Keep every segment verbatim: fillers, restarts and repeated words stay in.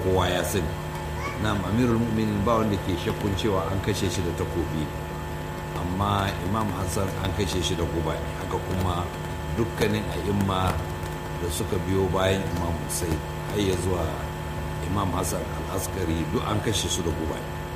kowa ya sani. Na amirul mu'minin ba wanda ke shakkun cewa an kashe shi da takobi, amma imam hassan an kashe shi da guba. Haka kuma dukkanin a'imma da suka biyo bayan imam hussein har ya zuwa imam hassan al-askari duk an kashe su da guba.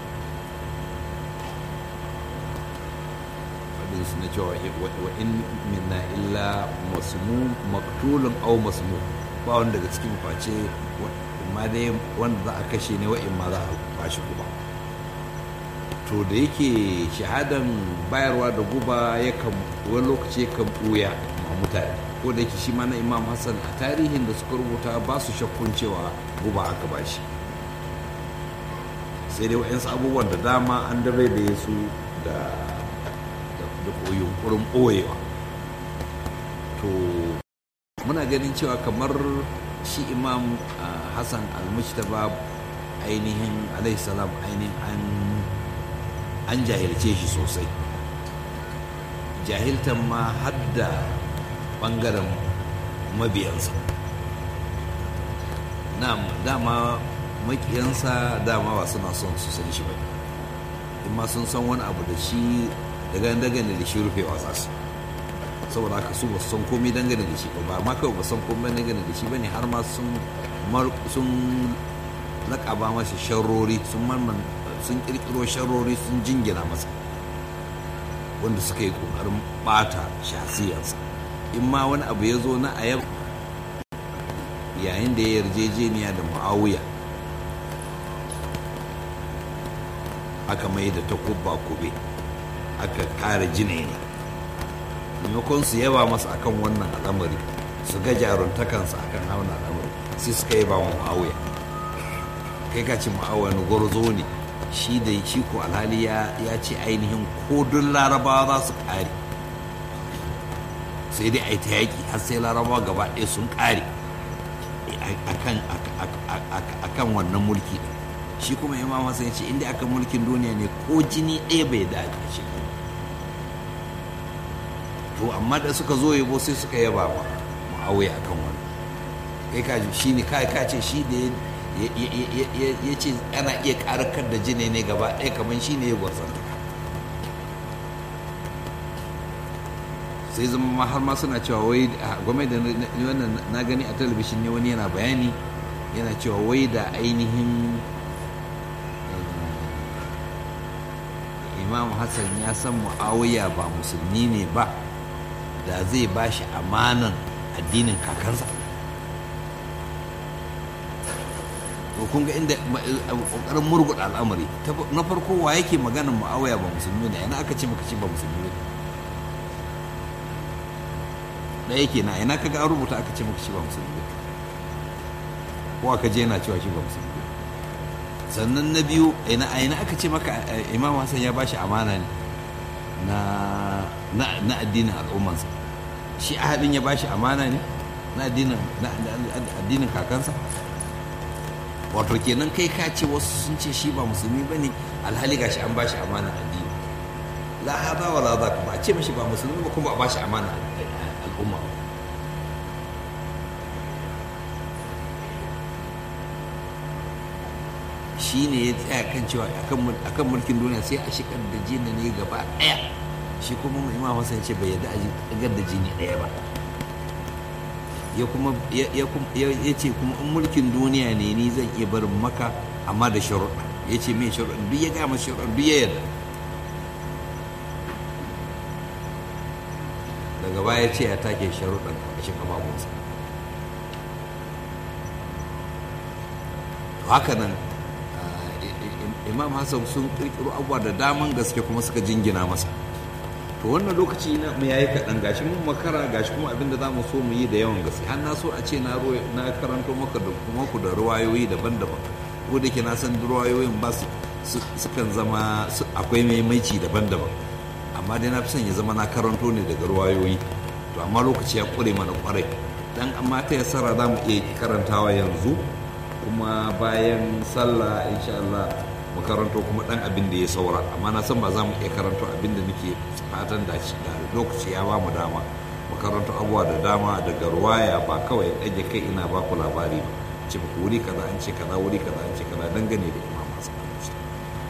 Hadisi na cewa wa in minna illa masmu maktulun aw masmu, ba wanda daga cikin face amma dai wanda za a kashe ne wa'in ma za a bashi guba. To da yake shahadan bayarwa da guba yakan wani lokaci yakan ɓuya ma mutane, ko da yake shi ma na imam hassan a tarihin da suka rubuta ba su shakkun cewa guba aka bashi, sai dai wa'yansu abubuwan da dama an dabai da su da da yunkurin ɓoyewa. To muna ganin cewa kamar shi imam hassan al-mujtaba ainihin alaihi salam ainihin an an jahilce shi sosai, jahiltan ma hadda bangaren mabiyansa. na dama makiyansa dama ba suna son su san shi ba, in ma sun san wani abu da shi daga dangane da shi rufewa za su, saboda haka su ba su san komai dangane da shi ba ma kawai ba san komai dangane da shi ba ne, har ma sun sun laƙaba masa sharrori, sun marman sun ƙirƙiro sharrori sun jingina masa wanda suka yi ƙoƙarin ɓata shasiyarsa. In ma wani abu ya zo na ayab yayin da ya yarjejeniya da mu'awiya aka mai da takubba kube aka kare jini ne, maimakon su yaba masa akan wannan al'amari su ga jaruntakansa akan hauna al'amari sai suka yaba wa mu'awiya. kai ka ce mu'awiya na gwarzo ne shi da shi ko alhali ya ce ainihin kodin larabawa za su kare, sai dai a yi ta yaƙi har sai larabawa gaba ɗaya sun kare a kan wannan mulki ɗin. Shi kuma imam hassan ya ce inda aka mulkin duniya ne ko jini ɗaya bai da shi. To amma da suka zo yabo sai suka yaba ma mu'awiya akan wannan. kai ka shi ne kai ka ce shi da ya ce ana iya karakar da jini ne gaba ɗaya kamar shi ne ya gwarzanta. Sai zama har ma suna cewa wai gwamnati da wannan na gani a talabishin ne wani yana bayani yana cewa wai da ainihin imam hassan ya san mu'awiya ba musulmi ne ba da zai ba shi amanan addinin kakansa. to kun ga inda kokarin murguɗa al'amari na farko wa yake maganin mu'awiya ba musulmi ne, yana aka ce maka ce ba musulmi ne da yake na ina kaga an rubuta aka ce maka shi ba musulmi ko aka je yana cewa shi ba musulmi. Sannan na biyu ina ina aka ce maka imam hassan ya bashi amana ne na na na addinin al'ummansa, shi ahadin ya bashi amana ne na addinin na addinin kakansa. Wato kenan kai ka ce wasu sun ce shi ba musulmi bane alhali gashi an bashi amana addini. La hada wala zaka, ba a ce mishi ba musulmi ba kuma a bashi amana al'umma. Shi ne ya tsaya kan cewa akan mulkin duniya sai a shigar da jini ne gaba ɗaya, shi kuma imam hassan ce bai yadda a shigar da jini ɗaya ba. Ya kuma ya ce kuma in mulkin duniya ne ni zan iya barin maka amma da sharuɗa. Ya ce mai sharuɗa duk ya gama sharuɗa duk ya yarda. Daga baya ce ya take sharuɗan ƙarƙashin ƙafafunsa. Haka nan imam hassan sun ƙirƙiro abubuwa da daman gaske kuma suka jingina masa. To wannan lokaci na mu yayi kaɗan, gashi mun makara, gashi kuma abinda za mu so mu yi da yawan gaske. Har na so a ce na na karanto maka da kuma ku da ruwayoyi daban-daban, ko da ke na san ruwayoyin ba su sukan zama akwai maimaici daban-daban, amma dai na fi son ya zama na karanto ne daga ruwayoyi. To amma lokaci ya ƙure mana ƙwarai, dan amma ta yassara za mu iya karantawa yanzu, kuma bayan sallah insha Allah mu karanto kuma dan abin da ya saura. Amma na san ba za mu iya karanto abin da muke fatan da shi da lokaci ya ba mu dama mu karanto abubuwa da dama daga ruwaya, ba kawai ɗage kai ina ba ku labari ba. ce ba wuri kaza an ce kaza wuri kaza an ce kaza dangane da imam Hassan al-Mujtaba.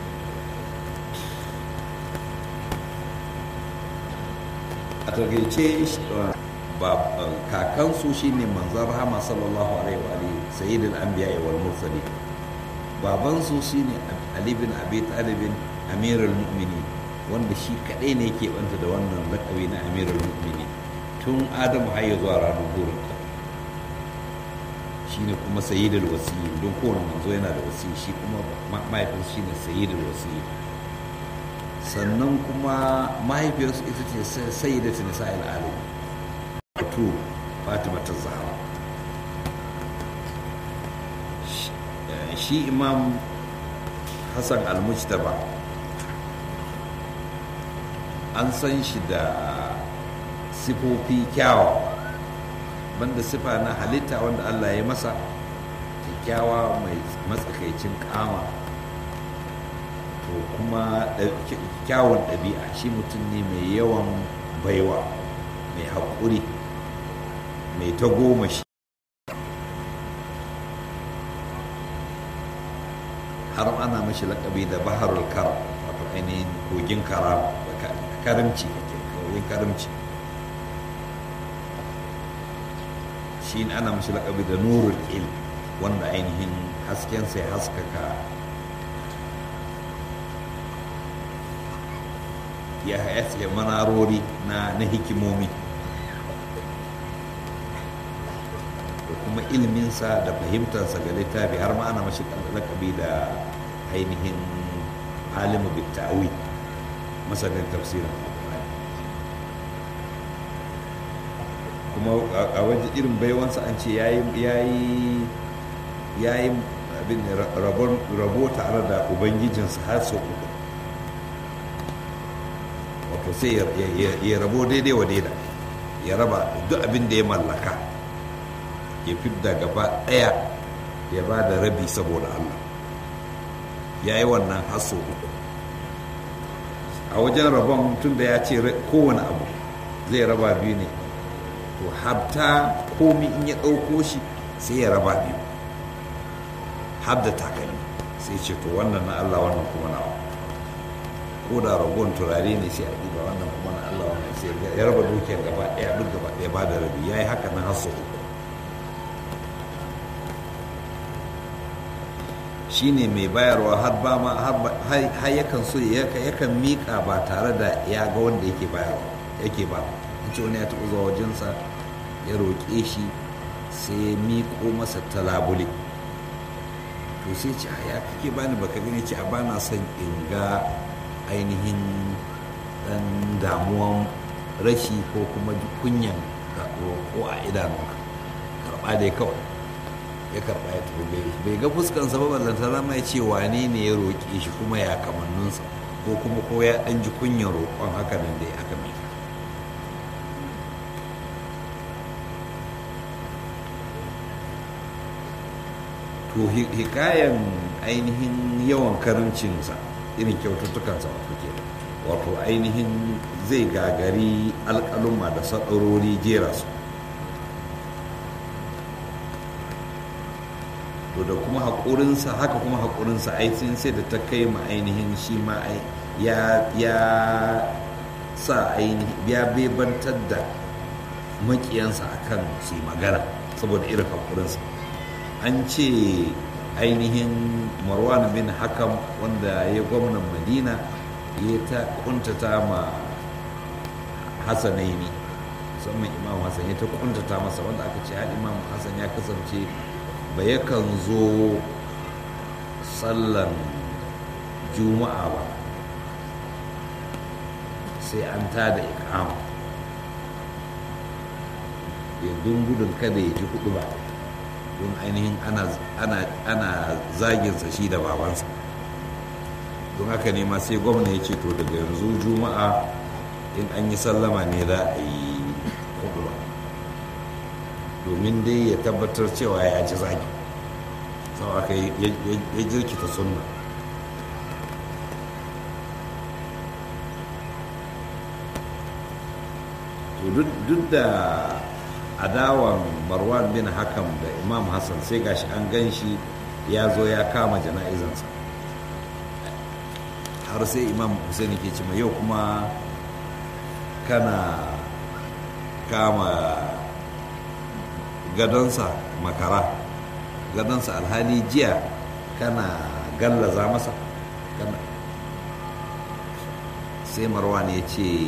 A takaice kakansu shine manzon rahama sallallahu alaihi wa alihi sayyidul anbiya wal mursalin. Babansu shine Ali bin Abi Talib amirul mu'minin, wanda shi kadai ne yake banta da wannan lakabi na amirul mu'minin tun Adamu har ya zuwa ranar burin ta. Shine kuma sayyidul wasiyi, don kowane manzo yana da wasiyi, shi kuma mahaifinsa shine sayyidul wasiyi. Sannan kuma mahaifiyarsu ita ce sayyidatu nisa'il alamin, wato Fatima ta Zahra. Shi imam Hassan al-Mujtaba an san shi da sifofi kyawawa, banda sifa na halitta wanda Allah ya masa kyakkyawa mai matsakaicin kama, to kuma kyawun ɗabi'a. Shi mutum ne mai yawan baiwa, mai haƙuri, mai tagomashi, har ana mashi laƙabi da baharul karam, wato ainihin kogin karam, karamci, kogin karamci. Shi ne ana mashi laƙabi da nurul ilm, wanda ainihin haskensa ya haskaka ya haske manarori na na hikimomi, da kuma ilminsa da fahimtarsa ga littafi, har ma ana mashi lakabi da ainihin alimu bittawi, masanin tafsirin alƙur'ani. Kuma a wajen irin baiwansa an ce yayi yayi yayi abin rabo tare da ubangijinsa har sau uku, wato sai ya rabo daidai wa daida, ya raba duk abin da ya mallaka, ya fidda gaba ɗaya ya ba da rabi saboda Allah. Ya yi wannan haso uku. A wajen rabon, tun da ya ce kowane abu zai raba biyu ne, to habta komi in ya ɗauko shi sai ya raba biyu, habda takalmi sai ce to wannan na Allah, wannan kuma nawa. Ko da ragon turare ne sai a ɗiba, wannan kuma na Allah, wannan sai ya raba dukiyar gaba ɗaya, duk gaba ɗaya ba da rabi. Ya yi haka na haso uku. Shi ne mai bayarwa har ba ma har yakan so yakan miƙa ba tare da ya ga wanda yake bayarwa yake ba. In ce wani ya taɓa zuwa wajensa ya roƙe shi, sai ya miƙo masa talabule, to sai ce ya kake bani baka gani? Ce a bana son in ga ainihin ɗan damuwan rashi ko kuma kunyan ko a idanunka, karɓa dai kawai. Ya karɓa ya tobe, bai ga fuskansa ba, ballantana mai ce wane ne ya roƙe shi kuma ya kamanninsa, ko kuma ko ya ɗan ji kunyan roƙon haka nan da ya aka mai. To hikayen ainihin yawan karimcinsa, irin kyaututtukansa wato ke wato ainihin zai gagari alƙaluma da saɗarori jera su. To da kuma haƙurinsa, haka kuma haƙurinsa aisin sai da ta kai ma ainihin shi ma ya ya sa ainihin ya bebantar da maƙiyansa akan su yi magana saboda irin haƙurinsa. An ce ainihin Marwan bin Hakam, wanda ya gwamnan Madina, ya ta kuntata ma Hassanaini, musamman Imam Hassan ya ta kuntata masa, wanda aka ce har Imam Hassan ya kasance ba yakan zo sallan juma'a ba sai an tada iqama, ya gudun kada ya ji hudu ba, don ainihin ana ana zaginsa shi da babansa. Don haka ne ma sai gwamna ya ce to daga yanzu juma'a in an yi sallama ne za a yi hudu ba, domin dai ya tabbatar cewa ya ji zagi, sau aka ya jirkita sunna. to duk da adawan marwan bin hakam da imam hassan sai gashi an gan shi ya zo ya kama jana'izansa har sai imam hussein ke ce yau kuma kana kama gadonsa makara gadonsa alhali jiya kana gallaza masa kana sai marwan ya ce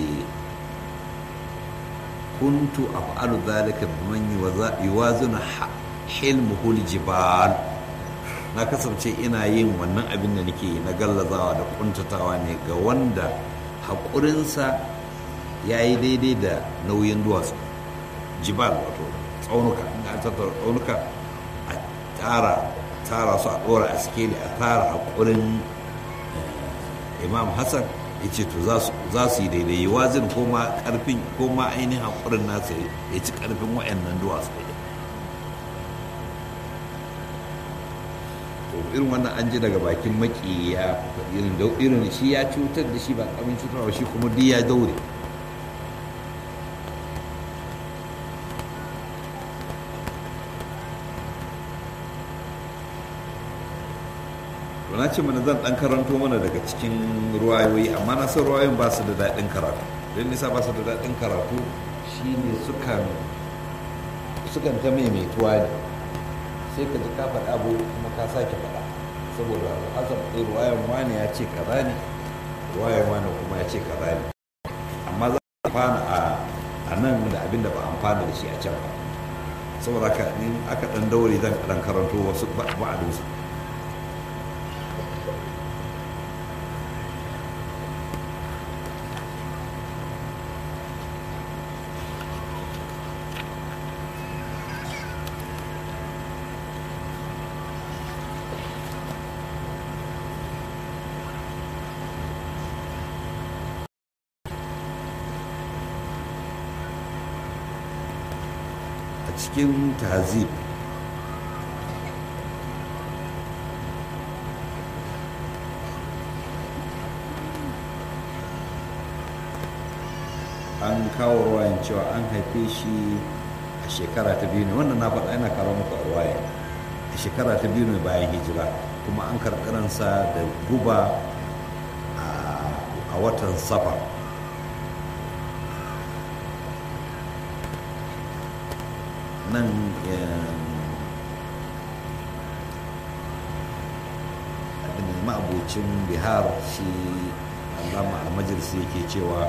kuntu af'alu dhalika biman yuwazinu hilmuhul jibal na kasance ina yin wannan abin da nake yi na gallazawa da kuntatawa ne ga wanda haƙurinsa ya yi daidai da nauyin duwatsu jibal wato tsaunuka inda an tattara tsaunuka a tara tara su a ɗora a sikeli a tara haƙurin imam hassan ya ce to za su yi daidai yi wazin ko ma ƙarfin ko ma ainihin haƙurin nasa ya ci ƙarfin wa'annan duwatsu irin wannan an ji daga bakin makiya irin da irin shi ya cutar da shi ba kamin cutarwa shi kuma duk ya daure na ce mana zan dan karanto mana daga cikin ruwayoyi amma na san ruwayoyin ba su da daɗin karatu don nisa ba su da daɗin karatu shine sukan sukan ta maimaituwa ne sai ka ji ka faɗa abu kuma ka sake faɗa saboda hasan ɗin ruwayan wani ya ce kaza ne ruwayan wani kuma ya ce kaza ne amma za a amfana a nan da abin da ba amfana da shi a can ba saboda haka in aka ɗan daure zan ɗan karanto wasu ba'adunsu cikin tahzib an kawo ruwayan cewa an haife shi a shekara ta biyu ne wannan na faɗa yana kawo muku ruwaya a shekara ta biyu ne bayan hijira kuma an karɓiransa da guba a watan safar nan abin ma'abocin bihar shi allama almajirsi yake cewa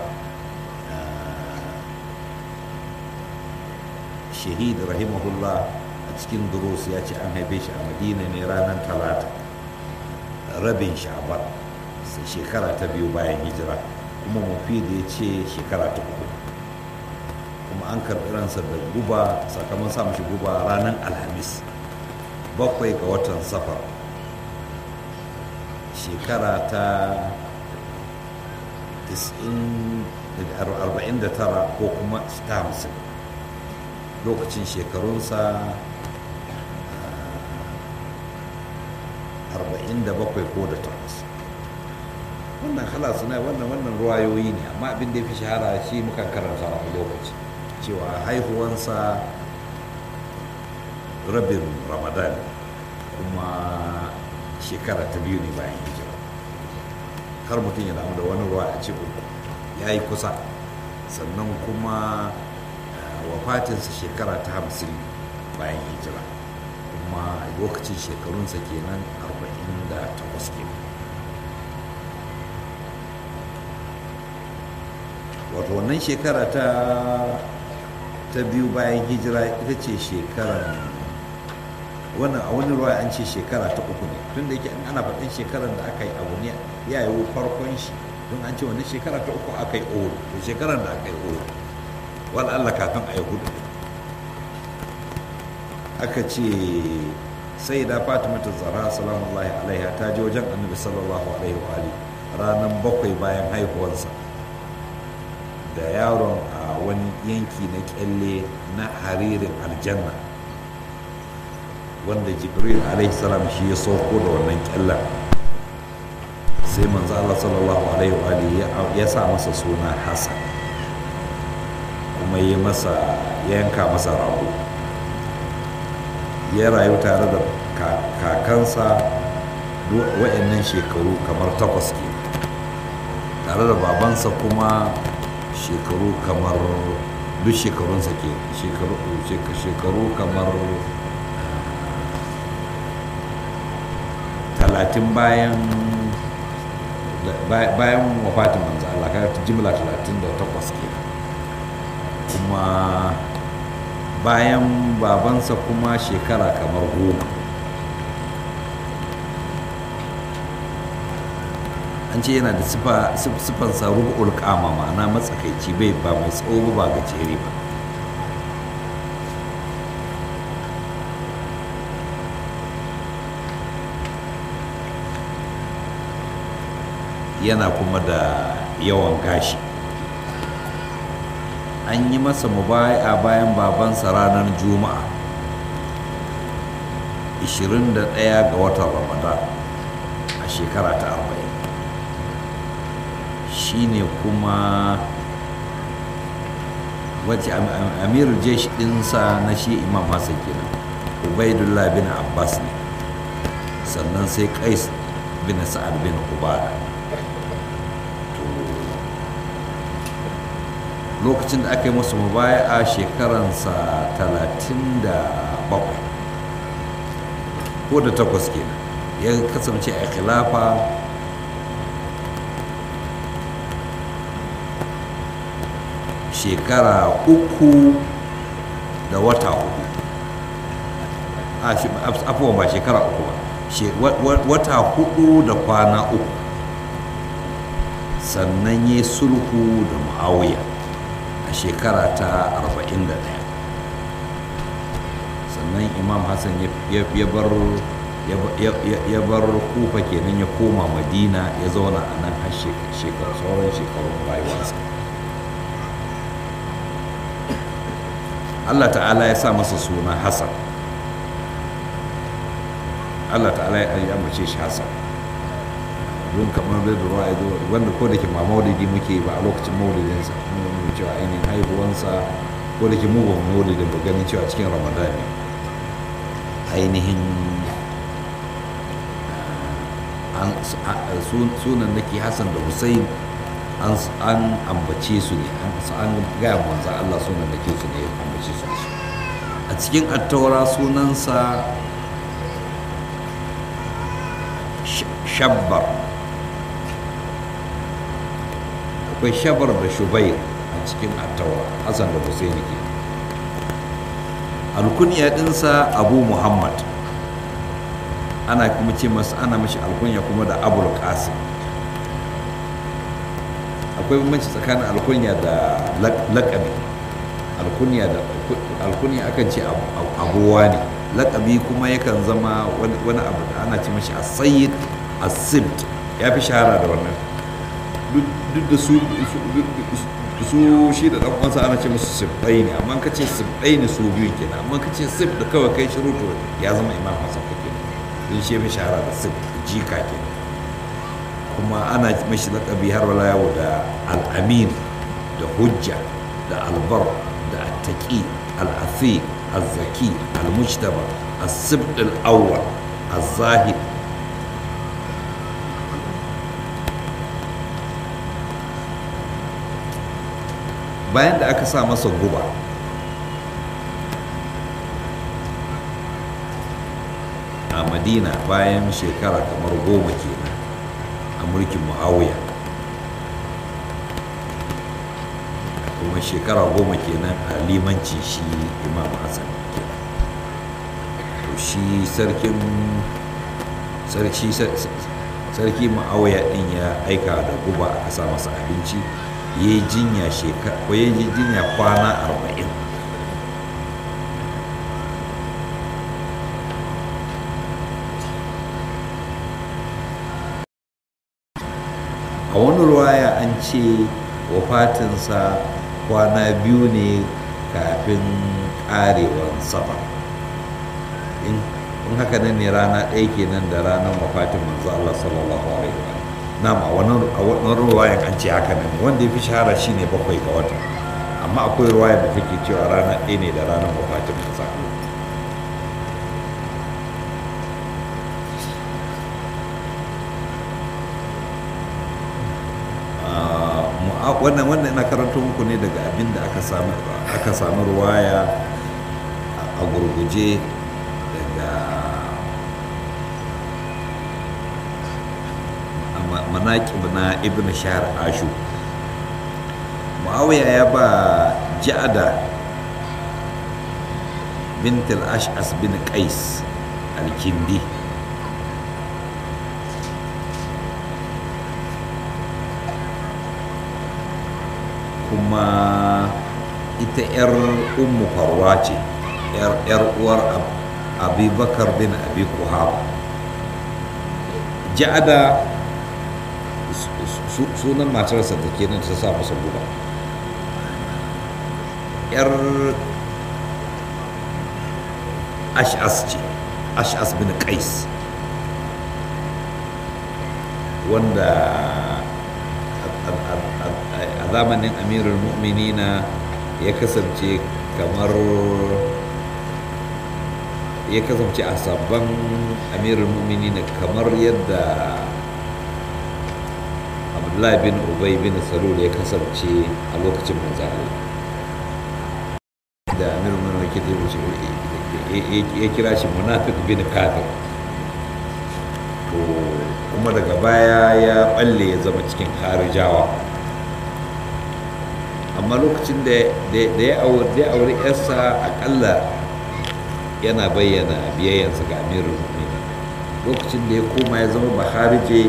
shahid rahimahullah a cikin durus ya ce an haife shi a madina ne ranar talata rabin sha'ban sai shekara ta biyu bayan hijira kuma mufid ya ce shekara ta uku an karɓi ransa da guba sakamakon samun shi guba ranar alhamis bakwai ga watan safar shekara ta arba'in da tara ko kuma ta hamsin lokacin shekarunsa arba'in da bakwai ko da takwas wannan halasu na wannan wannan ruwayoyi ne amma abin da ya fi shahara shi muka karanta a lokaci cewa haihuwansa rabin ramadan kuma shekara ta biyu ne bayan hijira har mutum ya damu da wani ruwa a ce uku ya yi kusa sannan kuma wafatinsa shekara ta hamsin bayan hijira kuma lokacin shekarunsa kenan arba'in da takwas kenan wato wannan shekara ta ta biyu bayan hijira ita ce shekarar wannan a wani ruwa an ce shekara ta uku ne tun da yake ana faɗin shekarar da aka yi abu ne ya yi farkon shi don an ce wani shekara ta uku aka yi uhud to shekarar da aka yi uhud wal Allah kafin a yi hudu aka ce sai da fatima ta zara salamullahi alaiha ta je wajen annabi sallallahu alaihi wa alihi ranar bakwai bayan haihuwarsa da yaron a wani yanki na kyalle na haririn aljanna wanda jibril alaihi salam shi ya sauko da wannan kyallen sai manzo Allah sallallahu alaihi wa alihi ya sa masa suna Hassan kuma ya masa yanka masa rago ya rayu tare da kakansa wa'annan shekaru kamar takwas ke, tare da babansa kuma shekaru kamar duk shekarunsa ke shekaru kamar talatin bayan bayan wafatin manzo Allah ka jimla talatin da takwas ke, kuma bayan babansa kuma shekara kamar goma. An ce yana da siffansa rubu'ul kama, ma'ana matsakaici, bai ba mai tsawo ba gajere ba. Yana kuma da yawan gashi. An yi masa mubaya bayan babansa ranar juma'a ishirin da ɗaya ga watan ramadan a shekara ta arba'in. Shi ne kuma wacce amir jesh ɗinsa na shi imam hassan kenan ubaidullah bin abbas ne, sannan sai qais bin sa'ad bin ubada. Lokacin da aka yi masa mubaya'a shekaransa talatin da bakwai ko da takwas kenan, ya kasance a khilafa shekara uku da wata hudu. Afuwan ba shekara uku ba, wata hudu da kwana uku, sannan ya sulhu da muawiya a shekara ta arba'in da ɗaya. Sannan imam hassan ya bar ya bar kufa kenan, ya koma madina, ya zauna a nan har shekaru sauran shekarun rayuwarsa. Allah ta'ala ya sa masa suna hassan. Allah ta'ala ya amince shi hassan don kamar da ruwa ya zo, wanda ko da ke ma maulidi muke ba a lokacin maulidinsa, mun cewa ainihin haihuwansa, ko da ke mu ba maulidin ba, ganin cewa cikin ramadan ne ainihin sunan da ke hassan da hussein an ambace su ne, an gaya manzo Allah sunan da ke su ne, ya ambace su ne. A cikin attaura sunansa shabbar, akwai shabar da shubair a cikin attaura, hassan da husaini ke. Alkunya dinsa abu muhammad, ana kuma ce masa, ana mashi alkunya kuma da abul qasim. Akwai bambanci tsakanin alkunya da laƙabi. Alkunya da alkunya akan ce abuwa ne, laƙabi kuma yakan zama wani abu da ana ce mashi as-sayyid, as-sibt, ya fi shahara da wannan. Duk da su su shi da ɗan'uwansa ana ce musu sibɗai ne, amma ka ce sibɗai ne su biyu kenan, amma ka ce sib da kawai kai shiru to ya zama imam hassan kake, don shi ya fi shahara da sib, jika kenan. Kuma ana mashi laƙabi har wala yau da al'amin, da hujja, da albar, da attaki, al'afi, al-zaki, al-mujtaba, al-sibt al-awwal, al-zahid. Bayan da aka sa masa guba a madina bayan shekara kamar goma kenan a mulkin muawiya, kuma shekara goma kenan a limanci shi imam hassan. To shi sarkin sarki sarki muawiya din ya aika da guba aka sa masa abinci, ya yi jinya shekara ko ya yi jinya kwana arba'in. A wani ruwaya an ce wafatinsa kwana biyu ne kafin ƙarewar safar. In haka nan ne rana ɗaya kenan da ranar wafatin manzo Allah sallallahu alaihi wa nam. A wannan ruwayan an ce haka nan, wanda ya fi shahara shine bakwai ga wata, amma akwai ruwaya da take cewa rana ɗaya ne da ranar wafatin manzo Allah. wannan wannan ina karanto muku ne daga abin da aka samu aka samu ruwaya a gurguje daga manaqib na ibn shahr ashu. Muawiya ya ba ja'ada bint al-ash'as bin qais al-kindi kuma ita 'yar ummu farwa ce, 'yar uwar abubakar bin abi kuhaba. ja'ada sunan matarsa da ke nan ta sa masa guba. 'yar ash'as ce, ash'as bin qais, wanda a zamanin amirul mu'minina ya kasance kamar ya kasance a sabon amirul mu'minina kamar yadda abdullahi bin ubay bin salul ya kasance a lokacin manzo Allah da amirul mu'minina ya kira shi munafiq bin kafir. To kuma daga baya ya balle ya zama cikin kharijawa, amma lokacin da ya auri yarsa akalla yana bayyana biyayyansa ga amirul mu'minin. Lokacin da ya koma ya zama baharije,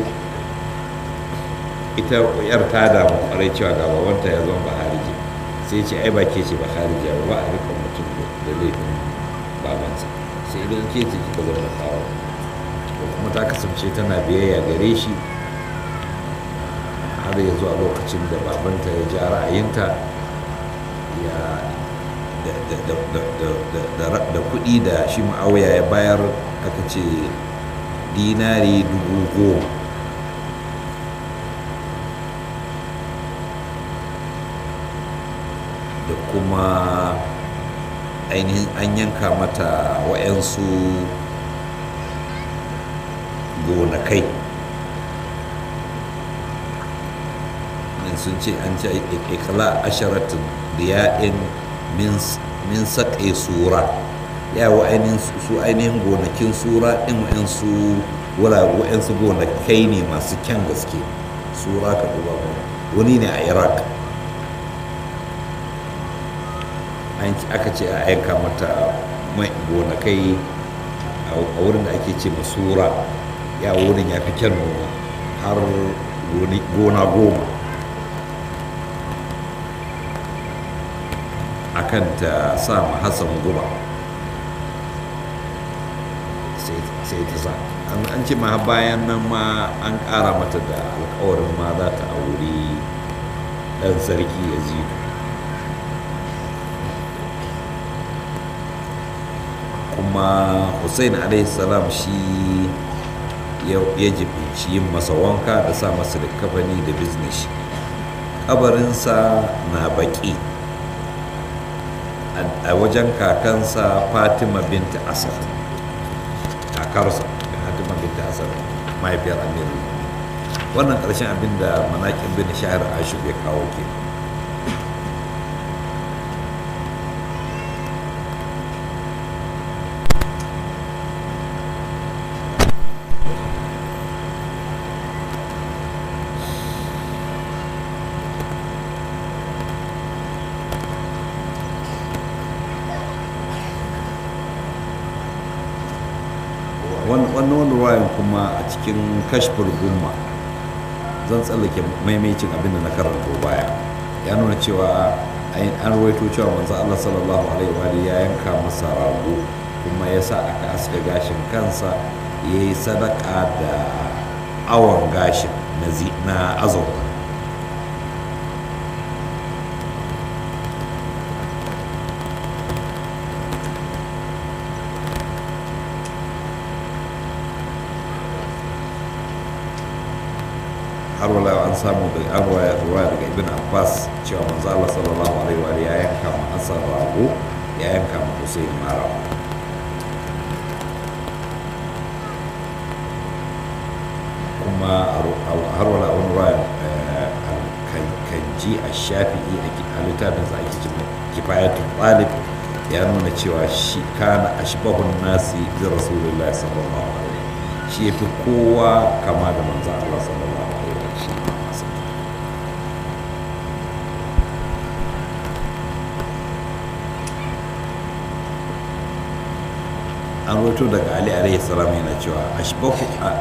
ita yar ta damu kwarai cewa ga babanta ya zama baharije, sai ce ai ba ke ce baharije ba, a rika mutum da laifin babansa, sai idan ke ce kika zama kawo. Kuma ta kasance tana biyayya gare shi har ya zuwa lokacin da babanta ya ja ra'ayinta ya da kuɗi da shi Muawiya ya bayar, aka ce dinari dubu goma. Da kuma ainihin an yanka mata wa'yansu gonakai, sun ce an ce ikla asharatin diya'in min saƙe sura, yawa ainihin su ainihin gonakin sura ɗin wa'yansu wa'yansu gonakai ne masu kyan gaske. Sura ka duba wani ne a iraq, aka ce a yanka mata gonakai a wurin da ake ce masura, ya wurin ya fi kyan noma, har gona goma akan ta sa ma Hassan guba, sai ta sa. An ce ma bayan nan ma an ƙara mata da alkawarin ma za ta auri ɗan sarki Yazidu. Kuma Hussein alaihi salam shi ya jibinci yin masa wanka da sa masa da kafani da biznish. Kabarinsa na baki a wajen kakansa Fatima binti Asad, kakarsa Fatima binti Asad, mahaifiyar Amiru. Wannan ƙarshen abin da manaƙin bin Shahr Ashub ya kawo ke. wannan ruwayan kuma a cikin kashfur gumma, zan tsallake maimacin abin da na karanto baya, ya nuna cewa an ruwaito cewa manzo Allah sallallahu alaihi wa ya yanka masa rago, kuma ya sa aka aska gashin kansa, ya yi sadaka da awon gashin na azurfa. har wala an samu da arwaya ruwa daga ibn abbas cewa manzo Allah sallallahu alaihi wa ya yanka ma Hassan rago, ya yanka ma Hussein ma rago. kuma har wala wani ruwa ji a shafi'i a littafin sa ake cewa kifayatul talib ya nuna cewa shi kana ashbahun nasi bi rasulillahi sallallahu alaihi shi yafi kowa kama da manzo Allah sallallahu alaihi wa sallam. an roto daga Ali alaihi salam yana cewa ashbahu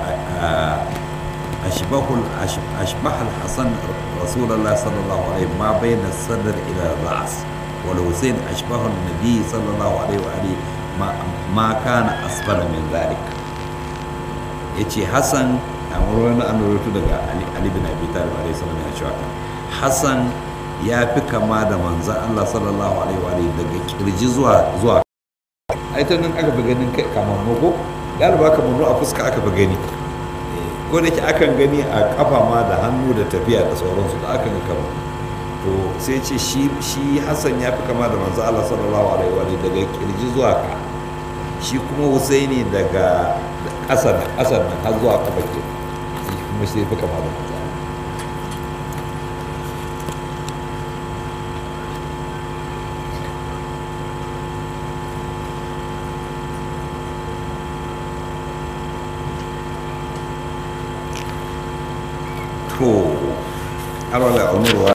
ashbahul ashbahul hasan rasulullah sallallahu alaihi ma bayna sadr ila ra's wal husayn ashbahun nabi sallallahu alaihi wa alihi ma ma kana asfala min dhalik. yace hasan a wurin an roto daga Ali Ali bin Abi Talib alaihi salam yana cewa hasan ya fi kama da manzo Allah sallallahu alaihi wa alihi daga kirji zuwa zuwa ai ta nan aka fi ganin kai kamar ko galiba kamar a fuska aka fi gani ko da ke akan gani a kafa ma da hannu da tafiya da sauransu da aka ga kamar to sai ce shi shi Hassan ya fi kama da manzo Allah sallallahu alaihi wa daga kirji zuwa ka shi kuma Husaini daga ƙasar ƙasar nan har zuwa kafa ke shi kuma shi fi kama da manzo to alwala umurwa